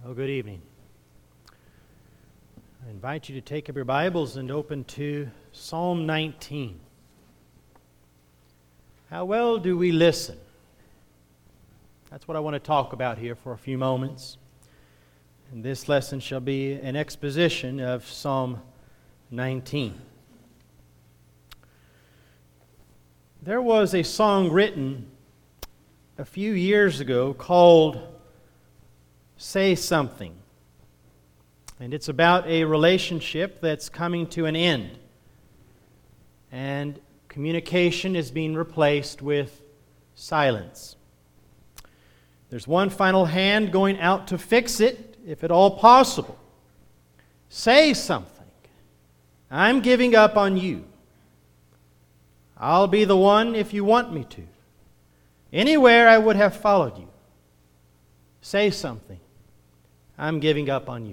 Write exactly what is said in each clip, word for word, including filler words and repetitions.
Well, good evening. I invite you to take up your Bibles and open to Psalm nineteen. How well do we listen? That's what I want to talk about here for a few moments. And this lesson shall be an exposition of Psalm nineteen. There was a song written a few years ago called Say Something. And it's about a relationship that's coming to an end. And communication is being replaced with silence. There's one final hand going out to fix it, if at all possible. Say something. I'm giving up on you. I'll be the one if you want me to. Anywhere I would have followed you. Say something. I'm giving up on you.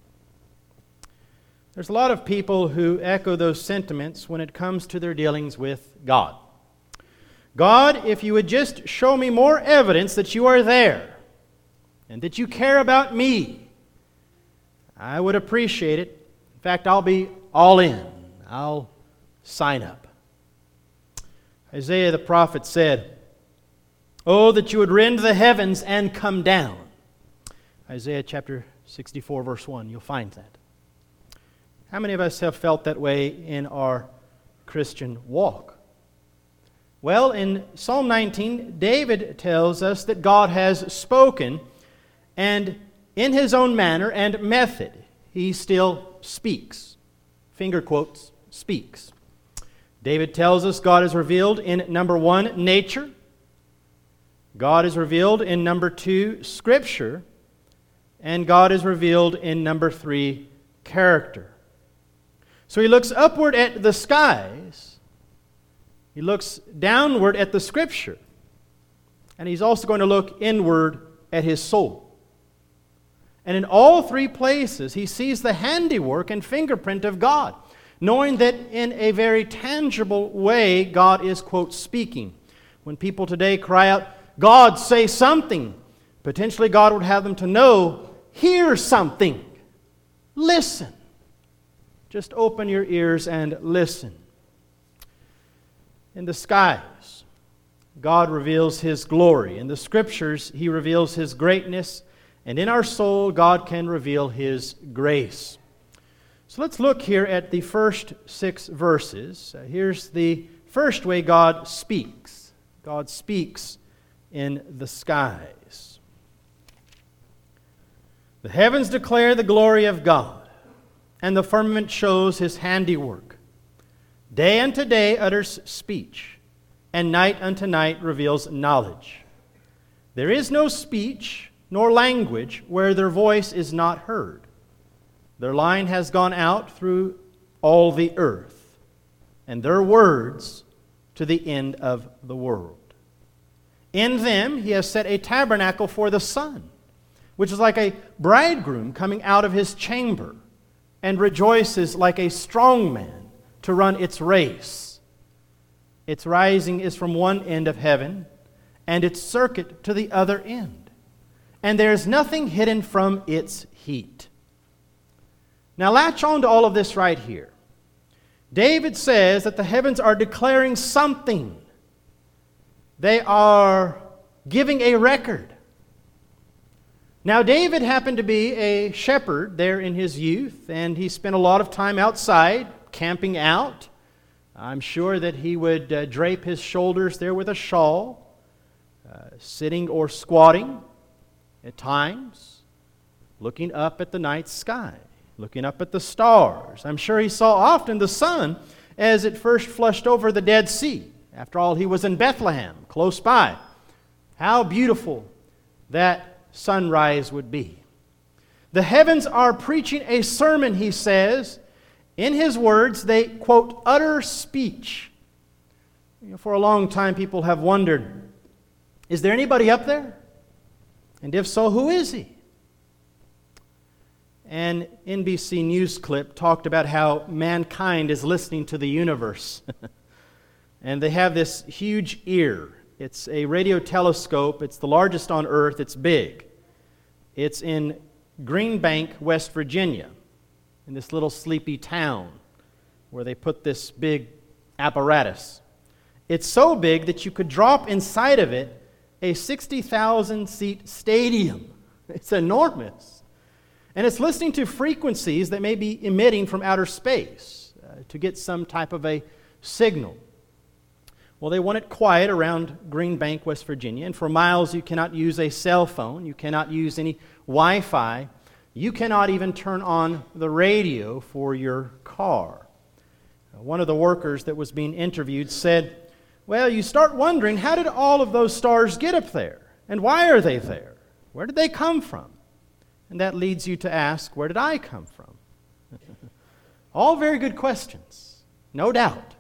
There's a lot of people who echo those sentiments when it comes to their dealings with God. God, if you would just show me more evidence that you are there and that you care about me, I would appreciate it. In fact, I'll be all in. I'll sign up. Isaiah the prophet said, "Oh, that you would rend the heavens and come down." Isaiah chapter sixty-four, verse one, you'll find that. How many of us have felt that way in our Christian walk? Well, in Psalm nineteen, David tells us that God has spoken, and in his own manner and method, he still speaks. Finger quotes, speaks. David tells us God is revealed in number one, nature. God is revealed in number two, Scripture. And God is revealed in number three, character. So he looks upward at the skies. He looks downward at the Scripture. And he's also going to look inward at his soul. And in all three places, he sees the handiwork and fingerprint of God, knowing that in a very tangible way, God is, quote, speaking. When people today cry out, "God, say something," potentially God would have them to know, hear something. Listen. Just open your ears and listen. In the skies, God reveals His glory. In the Scriptures, He reveals His greatness. And in our soul, God can reveal His grace. So let's look here at the first six verses. Uh, here's the first way God speaks. God speaks in the skies. The heavens declare the glory of God, and the firmament shows His handiwork. Day unto day utters speech, and night unto night reveals knowledge. There is no speech nor language where their voice is not heard. Their line has gone out through all the earth, and their words to the end of the world. In them He has set a tabernacle for the sun, which is like a bridegroom coming out of his chamber, and rejoices like a strong man to run its race. Its rising is from one end of heaven, and its circuit to the other end. And there is nothing hidden from its heat. Now latch on to all of this right here. David says that the heavens are declaring something. They are giving a record. Now, David happened to be a shepherd there in his youth, and he spent a lot of time outside, camping out. I'm sure that he would uh, drape his shoulders there with a shawl, uh, sitting or squatting at times, looking up at the night sky, looking up at the stars. I'm sure he saw often the sun as it first flushed over the Dead Sea. After all, he was in Bethlehem, close by. How beautiful that sunrise would be. The heavens are preaching a sermon, he says. In his words, they, quote, utter speech. You know, for a long time, people have wondered, is there anybody up there? And if so, who is he? An N B C News clip talked about how mankind is listening to the universe. And they have this huge ear. It's a radio telescope. It's the largest on Earth. It's big. It's in Green Bank, West Virginia, in this little sleepy town where they put this big apparatus. It's so big that you could drop inside of it a sixty thousand seat stadium. It's enormous. And it's listening to frequencies that may be emitting from outer space uh, to get some type of a signal. Well, they want it quiet around Green Bank, West Virginia, and for miles you cannot use a cell phone, you cannot use any Wi-Fi, you cannot even turn on the radio for your car. Uh, one of the workers that was being interviewed said, well, you start wondering, how did all of those stars get up there? And why are they there? Where did they come from? And that leads you to ask, where did I come from? All very good questions, no doubt.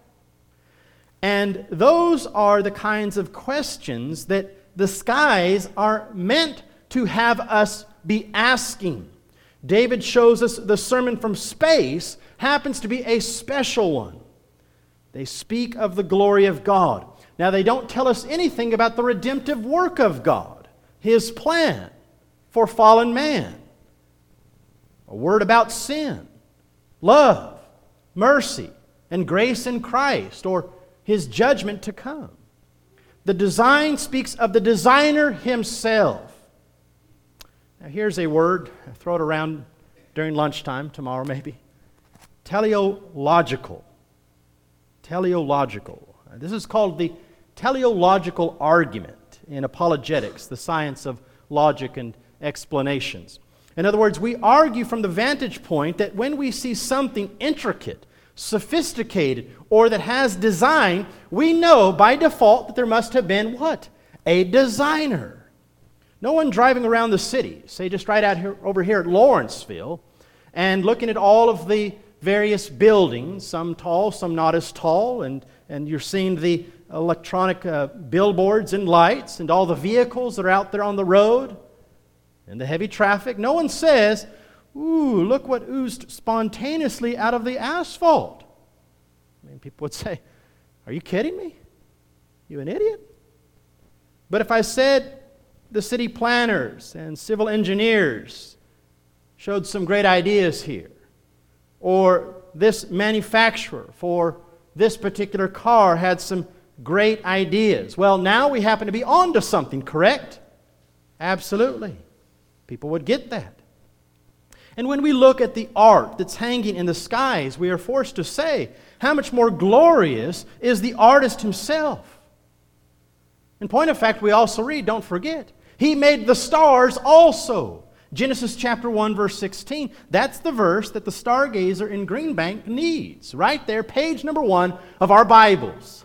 And those are the kinds of questions that the skies are meant to have us be asking. David shows us the sermon from space happens to be a special one. They speak of the glory of God. Now, they don't tell us anything about the redemptive work of God, His plan for fallen man. A word about sin, love, mercy, and grace in Christ, or His judgment to come. The design speaks of the designer Himself. Now here's a word, I throw it around during lunchtime, tomorrow maybe. Teleological. Teleological. This is called the teleological argument in apologetics, the science of logic and explanations. In other words, we argue from the vantage point that when we see something intricate, sophisticated, or that has design, we know by default that there must have been what? A designer. No one driving around the city, say just right out here over here at Lawrenceville, and looking at all of the various buildings, some tall, some not as tall, and, and you're seeing the electronic uh, billboards and lights and all the vehicles that are out there on the road and the heavy traffic. No one says, ooh, look what oozed spontaneously out of the asphalt. I mean, people would say, are you kidding me? You an idiot? But if I said the city planners and civil engineers showed some great ideas here, or this manufacturer for this particular car had some great ideas, well, now we happen to be on to something, correct? Absolutely. People would get that. And when we look at the art that's hanging in the skies, we are forced to say, how much more glorious is the artist himself? In point of fact, we also read, don't forget, He made the stars also. Genesis chapter one, verse sixteen. That's the verse that the stargazer in Green Bank needs. Right there, page number one of our Bibles.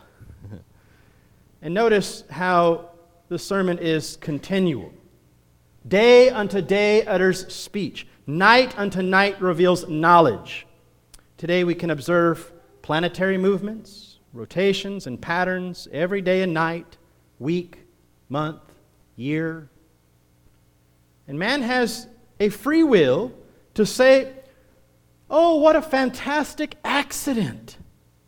And notice how the sermon is continual. Day unto day utters speech. Night unto night reveals knowledge. Today we can observe planetary movements, rotations, and patterns every day and night, week, month, year. And man has a free will to say, oh, what a fantastic accident.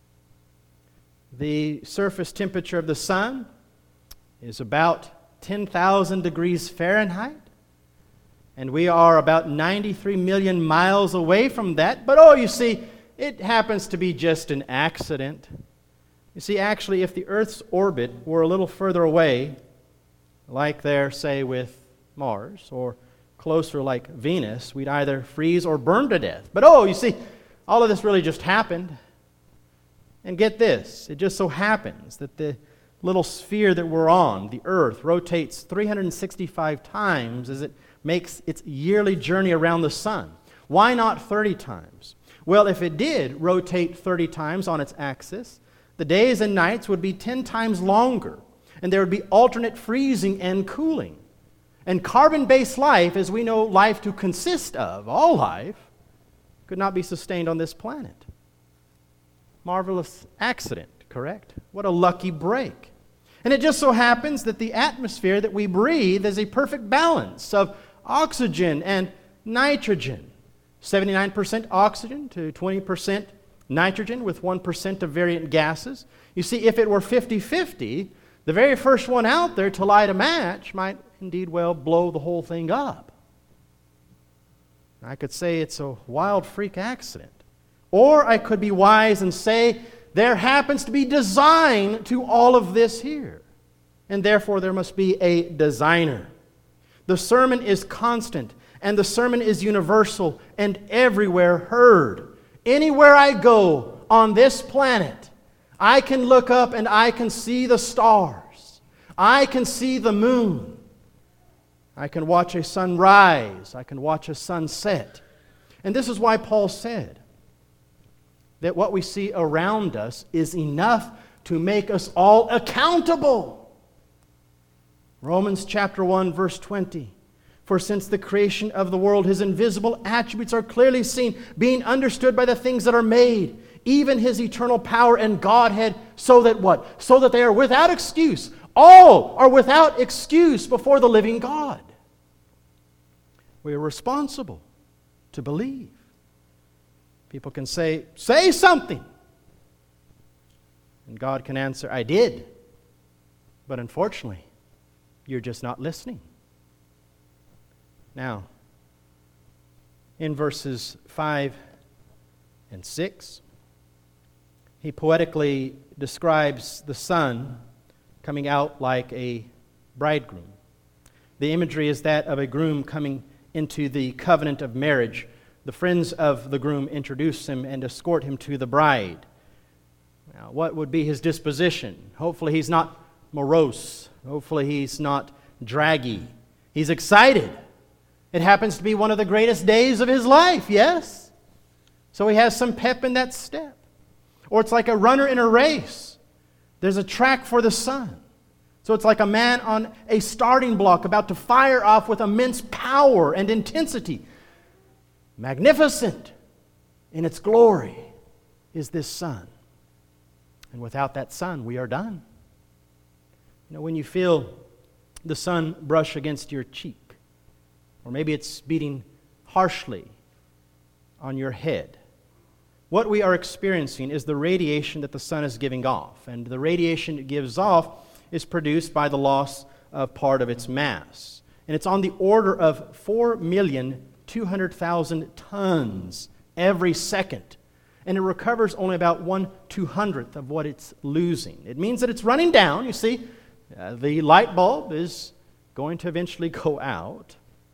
The surface temperature of the sun is about ten thousand degrees Fahrenheit. And we are about ninety-three million miles away from that. But oh, you see, it happens to be just an accident. You see, actually, if the Earth's orbit were a little further away, like there, say, with Mars, or closer like Venus, we'd either freeze or burn to death. But oh, you see, all of this really just happened. And get this, it just so happens that the little sphere that we're on, the Earth, rotates three hundred sixty-five times as it makes its yearly journey around the sun. Why not thirty times? Well, if it did rotate thirty times on its axis, the days and nights would be ten times longer, and there would be alternate freezing and cooling. And carbon-based life, as we know life to consist of, all life, could not be sustained on this planet. Marvelous accident, correct? What a lucky break. And it just so happens that the atmosphere that we breathe is a perfect balance of oxygen and nitrogen. seventy-nine percent oxygen to twenty percent nitrogen with one percent of variant gases. You see, if it were fifty-fifty, the very first one out there to light a match might indeed well blow the whole thing up. I could say it's a wild freak accident. Or I could be wise and say there happens to be design to all of this here. And therefore there must be a designer. The sermon is constant, and the sermon is universal and everywhere heard. Anywhere I go on this planet, I can look up and I can see the stars. I can see the moon. I can watch a sunrise. I can watch a sunset. And this is why Paul said that what we see around us is enough to make us all accountable. Romans chapter one, verse twenty. For since the creation of the world, His invisible attributes are clearly seen, being understood by the things that are made, even His eternal power and Godhead, so that what? So that they are without excuse. All are without excuse before the living God. We are responsible to believe. People can say, say something. And God can answer, I did. But unfortunately, you're just not listening. Now, in verses five and six, he poetically describes the Son coming out like a bridegroom. The imagery is that of a groom coming into the covenant of marriage. The friends of the groom introduce him and escort him to the bride. Now, what would be his disposition? Hopefully he's not morose. Hopefully he's not draggy. He's excited. It happens to be one of the greatest days of his life, yes? So he has some pep in that step. Or it's like a runner in a race. There's a track for the sun. So it's like a man on a starting block about to fire off with immense power and intensity. Magnificent in its glory is this sun. And without that sun, we are done. You know, when you feel the sun brush against your cheek, or maybe it's beating harshly on your head, what we are experiencing is the radiation that the sun is giving off. And the radiation it gives off is produced by the loss of part of its mass. And it's on the order of four million two hundred thousand tons every second. And it recovers only about one two-hundredth of what it's losing. It means that it's running down. You see, uh, the light bulb is going to eventually go out.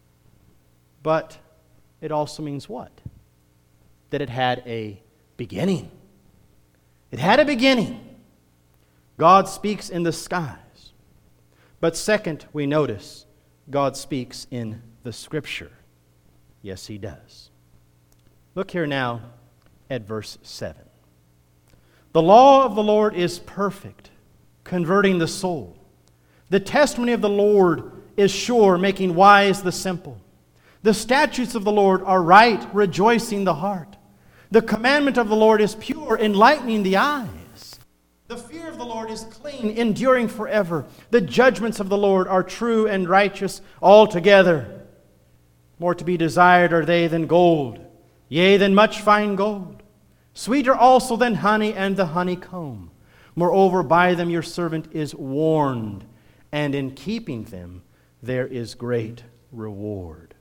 But it also means what? That it had a beginning. It had a beginning. God speaks in the skies. But second, we notice God speaks in the Scripture. Yes, He does. Look here now at verse seven. The law of the Lord is perfect, converting the soul. The testimony of the Lord is sure, making wise the simple. The statutes of the Lord are right, rejoicing the heart. The commandment of the Lord is pure, enlightening the eyes. The fear of the Lord is clean, enduring forever. The judgments of the Lord are true and righteous altogether. More to be desired are they than gold, yea, than much fine gold. Sweeter also than honey and the honeycomb. Moreover, by them your servant is warned, and in keeping them there is great reward.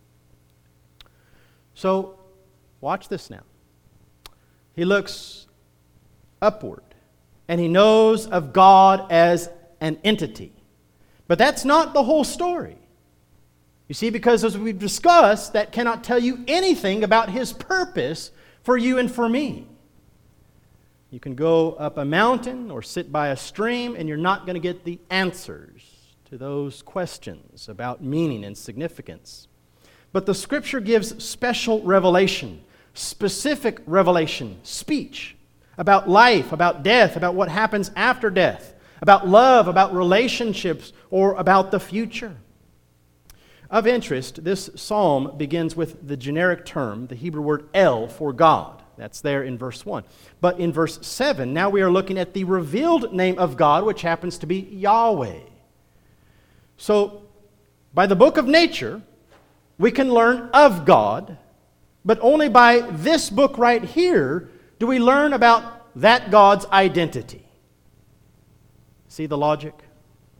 So, watch this now. He looks upward, and he knows of God as an entity. But that's not the whole story. You see, because as we've discussed, that cannot tell you anything about His purpose for you and for me. You can go up a mountain or sit by a stream, and you're not going to get the answers to those questions about meaning and significance. But the Scripture gives special revelation, specific revelation, speech about life, about death, about what happens after death, about love, about relationships, or about the future. Of interest, this psalm begins with the generic term, the Hebrew word El, for God. That's there in verse one. But in verse seven, now we are looking at the revealed name of God, which happens to be Yahweh. So, by the book of nature, we can learn of God, but only by this book right here do we learn about that God's identity. See the logic?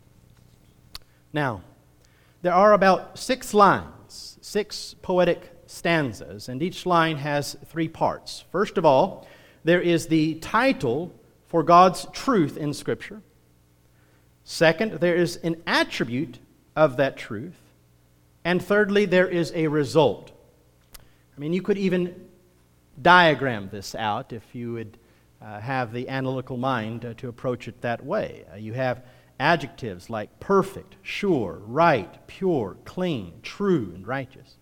Now, there are about six lines, six poetic stanzas, and each line has three parts. First of all, there is the title for God's truth in Scripture. Second, there is an attribute of that truth. And thirdly, there is a result. I mean, you could even diagram this out if you would uh, have the analytical mind uh, to approach it that way. Uh, you have adjectives like perfect, sure, right, pure, clean, true, and righteous.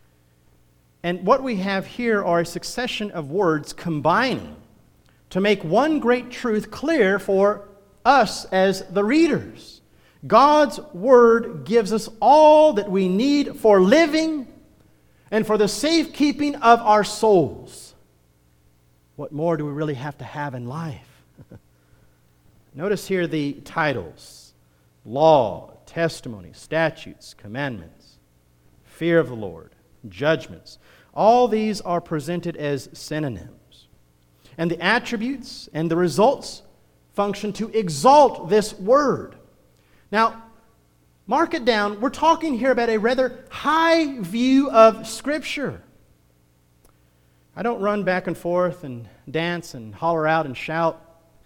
And what we have here are a succession of words combining to make one great truth clear for us as the readers. God's Word gives us all that we need for living and for the safekeeping of our souls. What more do we really have to have in life? Notice here the titles: law, testimony, statutes, commandments, fear of the Lord, judgments. All these are presented as synonyms. And the attributes and the results function to exalt this word. Now, mark it down. We're talking here about a rather high view of Scripture. I don't run back and forth and dance and holler out and shout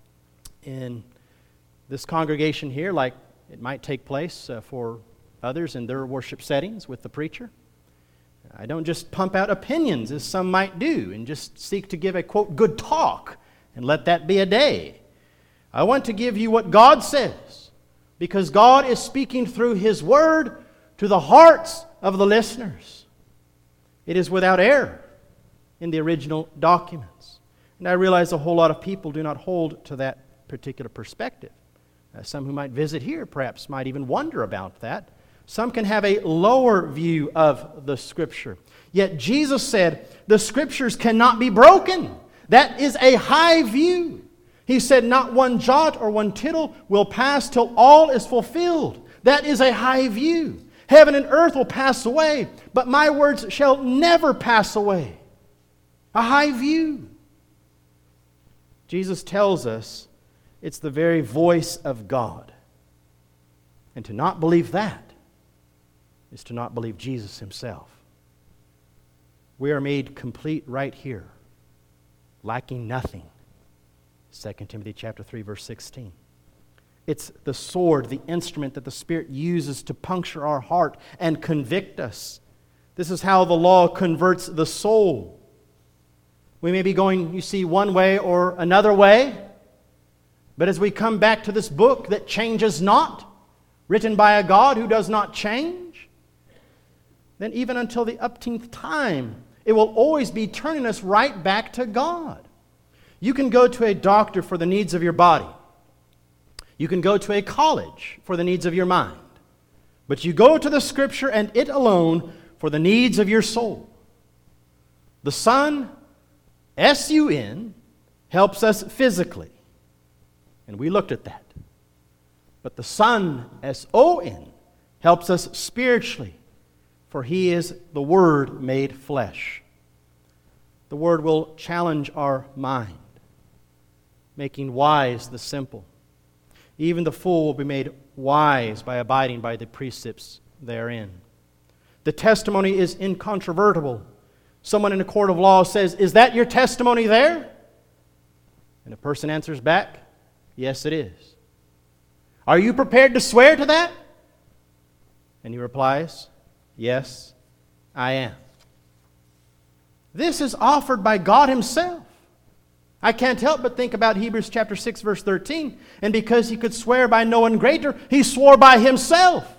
in this congregation here like it might take place uh, for others in their worship settings with the preacher. I don't just pump out opinions as some might do and just seek to give a, quote, good talk and let that be a day. I want to give you what God says, because God is speaking through His Word to the hearts of the listeners. It is without error in the original documents. And I realize a whole lot of people do not hold to that particular perspective. Uh, some who might visit here perhaps might even wonder about that. Some can have a lower view of the Scripture. Yet Jesus said, the Scriptures cannot be broken. That is a high view. He said, not one jot or one tittle will pass till all is fulfilled. That is a high view. Heaven and earth will pass away, but my words shall never pass away. A high view. Jesus tells us it's the very voice of God. And to not believe that is to not believe Jesus Himself. We are made complete right here, lacking nothing. Second Timothy chapter three, verse sixteen. It's the sword, the instrument that the Spirit uses to puncture our heart and convict us. This is how the law converts the soul. We may be going, you see, one way or another way, but as we come back to this book that changes not, written by a God who does not change, then even until the upteenth time, it will always be turning us right back to God. You can go to a doctor for the needs of your body. You can go to a college for the needs of your mind. But you go to the Scripture and it alone for the needs of your soul. The Son, S U N, helps us physically. And we looked at that. But the Son, S O N, helps us spiritually. For He is the Word made flesh. The Word will challenge our mind, making wise the simple. Even the fool will be made wise by abiding by the precepts therein. The testimony is incontrovertible. Someone in a court of law says, "Is that your testimony there?" And a person answers back, "Yes, it is." "Are you prepared to swear to that?" And he replies, "Yes, I am." This is offered by God Himself. I can't help but think about Hebrews chapter six, verse thirteen. And because He could swear by no one greater, He swore by Himself.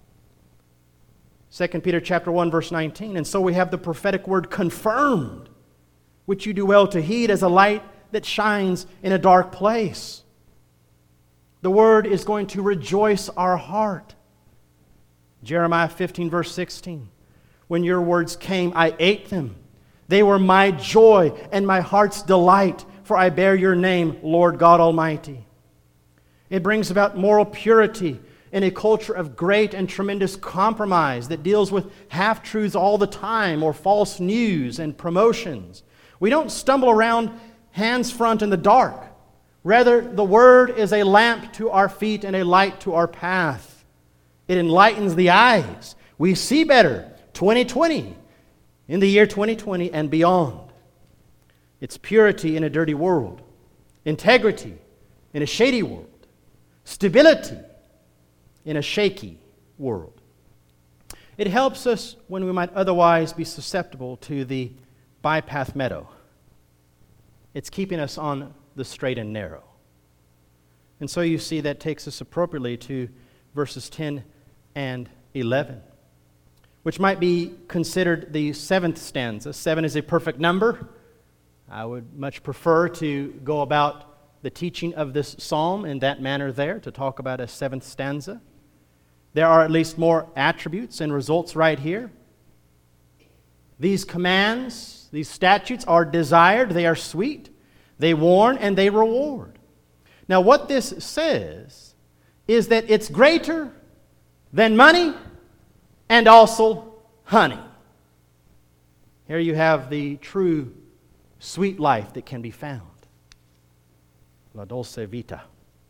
Second Peter chapter one, verse nineteen. And so we have the prophetic word confirmed, which you do well to heed as a light that shines in a dark place. The word is going to rejoice our heart. Jeremiah fifteen, verse sixteen. When your words came, I ate them. They were my joy and my heart's delight, for I bear your name, Lord God Almighty. It brings about moral purity in a culture of great and tremendous compromise that deals with half-truths all the time, or false news and promotions. We don't stumble around hands front in the dark. Rather, the Word is a lamp to our feet and a light to our path. It enlightens the eyes. We see better. twenty twenty. in the year twenty twenty and beyond. It's purity in a dirty world, integrity in a shady world, stability in a shaky world. It helps us when we might otherwise be susceptible to the bypath meadow. It's keeping us on the straight and narrow. And so you see that takes us appropriately to verses ten and eleven, which might be considered the seventh stanza. Seven is a perfect number. I would much prefer to go about the teaching of this psalm in that manner there, to talk about a seventh stanza. There are at least more attributes and results right here. These commands, these statutes are desired, they are sweet, they warn, and they reward. Now what this says is that it's greater than money and also honey. Here you have the true sweet life that can be found. La dolce vita.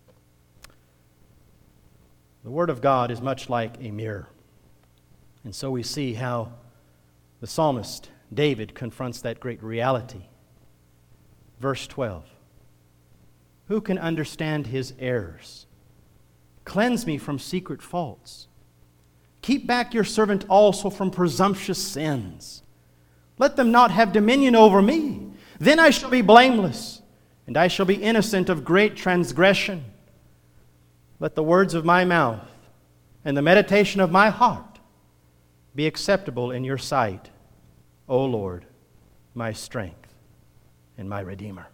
The Word of God is much like a mirror. And so we see how the psalmist David confronts that great reality. Verse twelve. Who can understand his errors? Cleanse me from secret faults. Keep back your servant also from presumptuous sins. Let them not have dominion over me. Then I shall be blameless, and I shall be innocent of great transgression. Let the words of my mouth and the meditation of my heart be acceptable in your sight, O Lord, my strength and my Redeemer.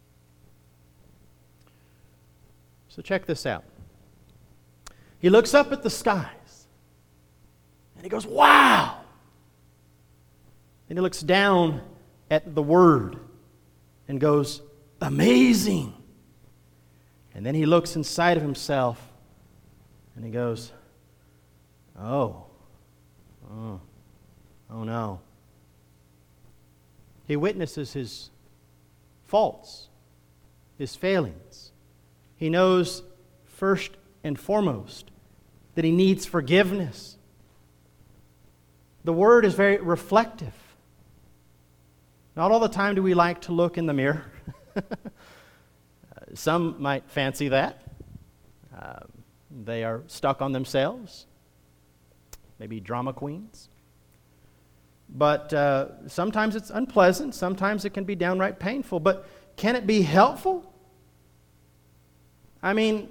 So check this out. He looks up at the skies and he goes, wow! And he looks down at the Word and goes, amazing! And then he looks inside of himself and he goes, oh, oh, oh no. He witnesses his faults, his failings. He knows first and foremost that he needs forgiveness. The Word is very reflective. Not all the time do we like to look in the mirror. Some might fancy that. Uh, they are stuck on themselves. Maybe drama queens. But uh, sometimes it's unpleasant. Sometimes it can be downright painful. But can it be helpful? I mean,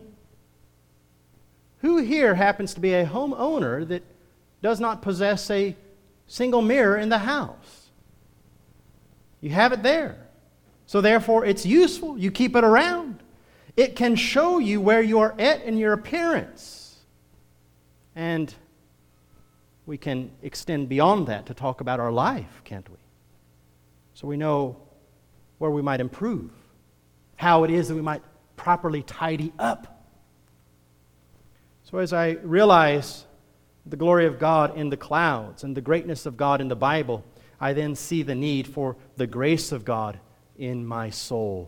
who here happens to be a homeowner that does not possess a single mirror in the house? You have it there. So therefore, it's useful. You keep it around. It can show you where you are at in your appearance. And we can extend beyond that to talk about our life, can't we? So we know where we might improve, how it is that we might properly tidy up. So as I realize the glory of God in the clouds and the greatness of God in the Bible, I then see the need for the grace of God in my soul.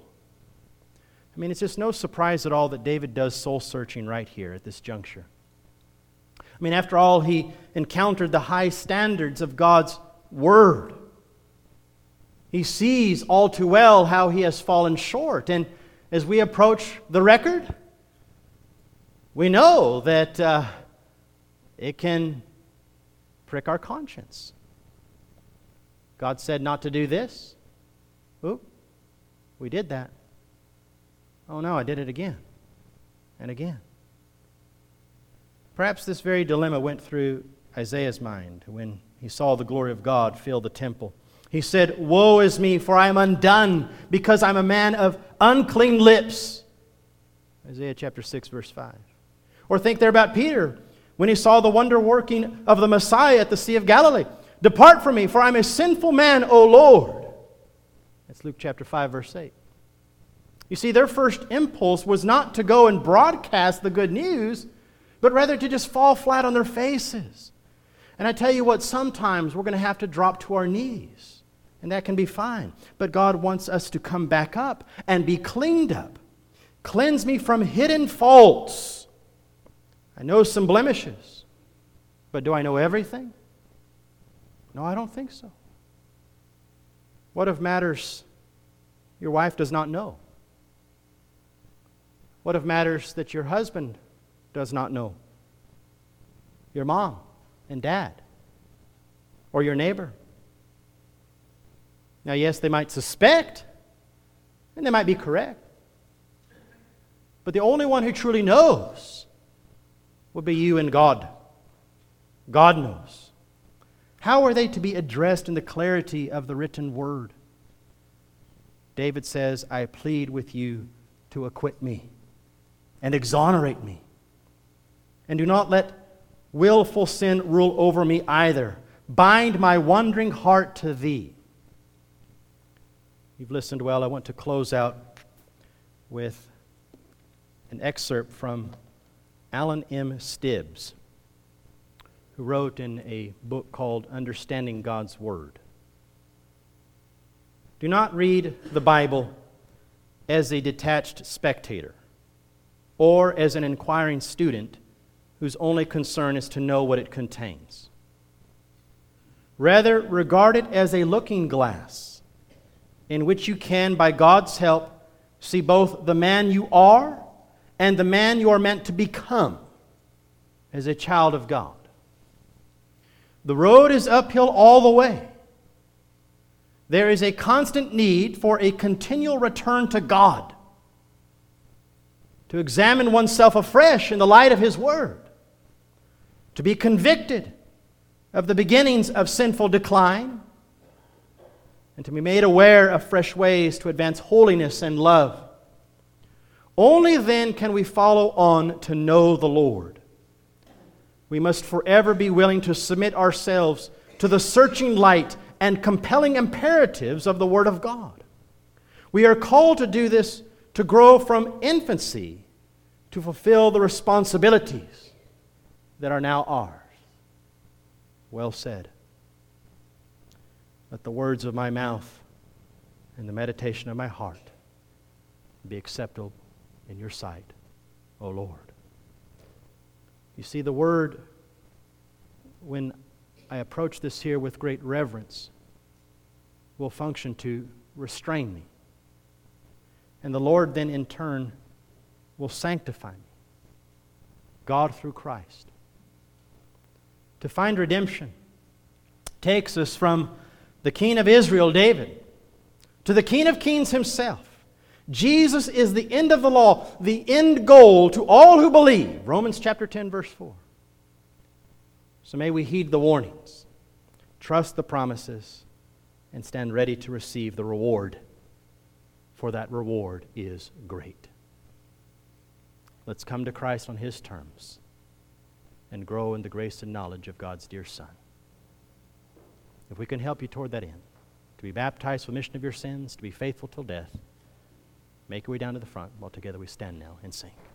I mean, it's just no surprise at all that David does soul searching right here at this juncture. I mean, after all, he encountered the high standards of God's Word. He sees all too well how he has fallen short. And as we approach the record, we know that uh, it can prick our conscience. God said not to do this. Oop, we did that. Oh no, I did it again and again. Perhaps this very dilemma went through Isaiah's mind when he saw the glory of God fill the temple. He said, woe is me, for I am undone, because I'm a man of unclean lips. Isaiah chapter six, verse five. Or think there about Peter, when he saw the wonder working of the Messiah at the Sea of Galilee. Depart from me, for I'm a sinful man, O Lord. That's Luke chapter five, verse eight. You see, their first impulse was not to go and broadcast the good news, but rather to just fall flat on their faces. And I tell you what, sometimes we're going to have to drop to our knees, and that can be fine. But God wants us to come back up and be cleaned up. Cleanse me from hidden faults. I know some blemishes, but do I know everything? No, I don't think so. What if matters your wife does not know? What if matters that your husband does not know? Your mom and dad? Or your neighbor? Now, yes, they might suspect, and they might be correct. But the only one who truly knows would be you and God. God knows. How are they to be addressed in the clarity of the written word? David says, I plead with you to acquit me and exonerate me. And do not let willful sin rule over me either. Bind my wandering heart to thee. You've listened well. I want to close out with an excerpt from Alan M. Stibbs, who wrote in a book called Understanding God's Word. Do not read the Bible as a detached spectator or as an inquiring student whose only concern is to know what it contains. Rather, regard it as a looking glass in which you can, by God's help, see both the man you are and the man you are meant to become as a child of God. The road is uphill all the way. There is a constant need for a continual return to God, to examine oneself afresh in the light of His Word, to be convicted of the beginnings of sinful decline, and to be made aware of fresh ways to advance holiness and love. Only then can we follow on to know the Lord. We must forever be willing to submit ourselves to the searching light and compelling imperatives of the Word of God. We are called to do this to grow from infancy to fulfill the responsibilities that are now ours. Well said. Let the words of my mouth and the meditation of my heart be acceptable in your sight, O Lord. You see, the word, when I approach this here with great reverence, will function to restrain me. And the Lord then in turn will sanctify me. God through Christ. To find redemption takes us from the King of Israel, David, to the King of Kings himself. Jesus is the end of the law, the end goal to all who believe. Romans chapter ten, verse four. So may we heed the warnings, trust the promises, and stand ready to receive the reward, for that reward is great. Let's come to Christ on His terms and grow in the grace and knowledge of God's dear Son. If we can help you toward that end, to be baptized for the remission of your sins, to be faithful till death, make your way down to the front while together we stand now and sing.